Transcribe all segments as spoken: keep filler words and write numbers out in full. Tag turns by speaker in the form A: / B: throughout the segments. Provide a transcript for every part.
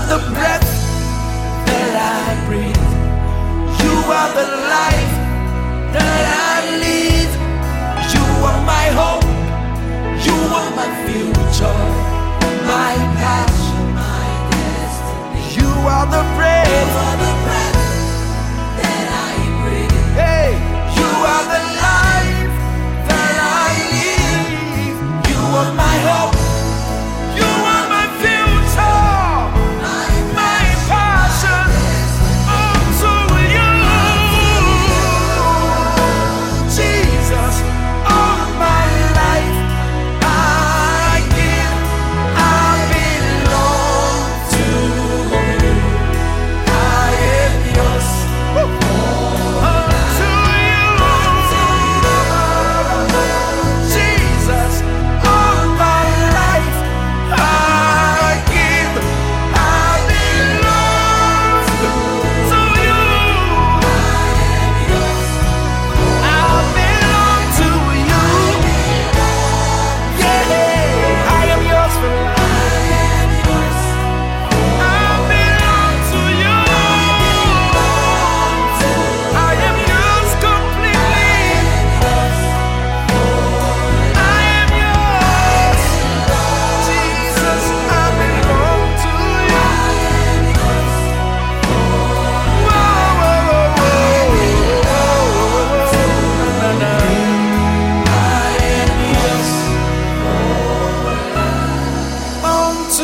A: are the breath that I breathe. You are the life that I live. You are my hope. You are my future, my passion, my destiny. You are the breath. You are the breath that I breathe. Hey, you are the life that I live. You are my hope. You are my future, my, my passion. Unto you, Jesus, all my life I give. I belong to you. I am yours. Unto you, Jesus, all my life I give. I belong to you. I belong to you. Yeah, I am yours for life. I belong to you. I am yours completely. I am yours. Jesus, I belong to you. Whoa, whoa, whoa, whoa. Na, na. I am yours. Unto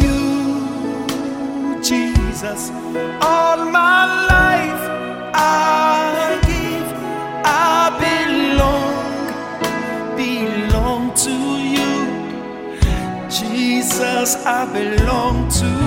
A: you, Jesus, all my life I give. I belong, belong to you. Jesus, I belong to